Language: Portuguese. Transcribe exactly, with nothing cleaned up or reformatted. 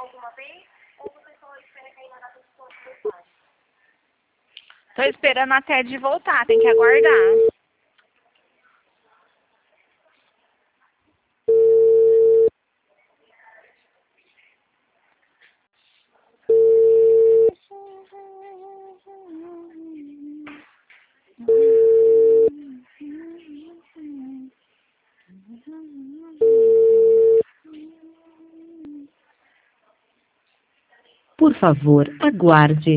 Tô esperando a Ted voltar, tem que aguardar. Por favor, aguarde.